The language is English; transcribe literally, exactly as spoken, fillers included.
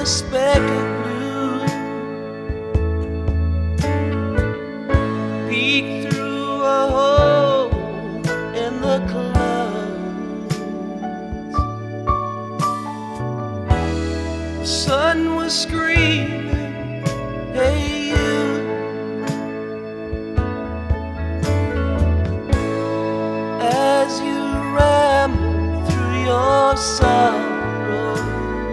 speck of blue peeked through a hole in the clouds. The sun was screaming, hey,